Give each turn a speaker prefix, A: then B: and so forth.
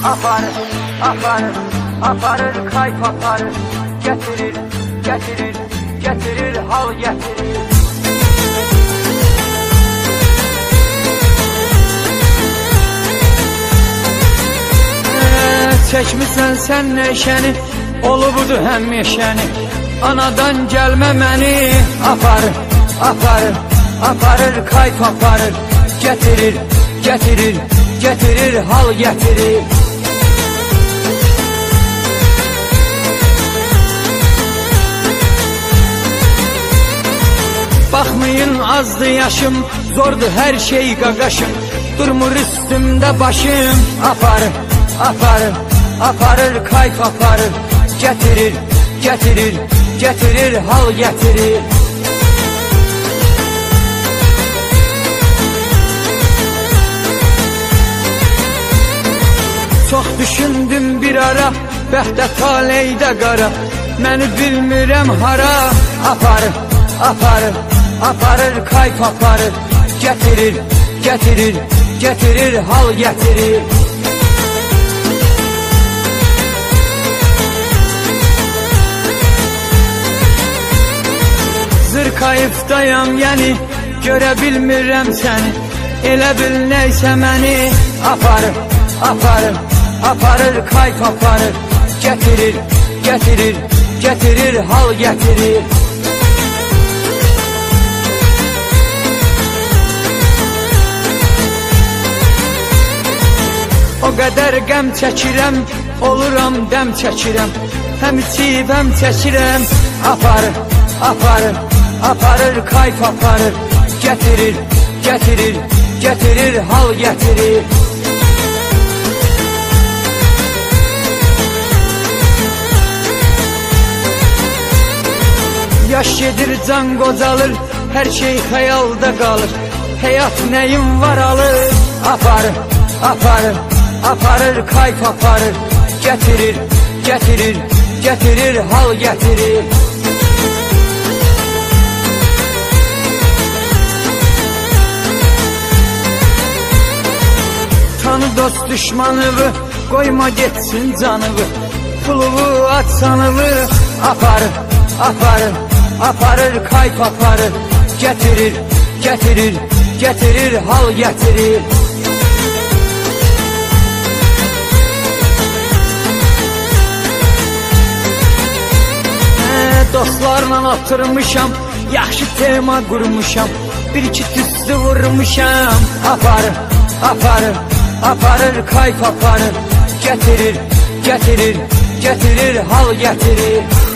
A: aparır, aparır, aparır, kayıp aparır. Getirir, getirir, getirir, hal getirir.
B: Çəkmisən sən neşəni, olubudur həmişəni. Anadan gəlmə məni aparır, aparır, aparır, kayıp aparır. Getirir, getirir, getirir, hal getirir. Baxmayın azdı yaşım, zordu hər şey qaqaşım. Durmur üstümdə başım, aparır, aparır, aparır, kayıp aparır. Getirir, getirir, getirir, hal getirir. Çox düşündüm bir ara, bəxtə taleydə qara. Məni bilmirəm hara, aparır, aparır, aparır, kayıp aparır. Getirir, getirir, getirir, hal getirir. Kayıfdayam yəni, görə bilmirəm səni. Elə bil neysə məni aparır, aparır, aparır, kayıp aparır. Getirir, getirir, getirir, hal getirir. O qədər qəm çəkirəm, oluram dəm çəkirəm. Həm içib həm çəkirəm, aparır, aparır, aparır, kayıp aparır. Getirir, getirir, getirir, hal getirir. Yaş gedir, can qocalır, hər şey xəyalda qalır. Həyat nəyim var alır, aparır, aparır, aparır, kayıp aparır. Getirir, getirir, getirir, hal getirir. Tanı dost düşmanıvı, qoyma getsin canıvı. Puluvu at sanıvı, aparır, aparır, aparır, kayıp aparır. Getirir, getirir, getirir, hal getirir. Dostlarla oturmuşam, yaxşı tema qurmuşam. Bir iki tüstü vurmuşam, aparır, aparır, aparır, kayıp aparır. Getirir, getirir, getirir, hal getirir.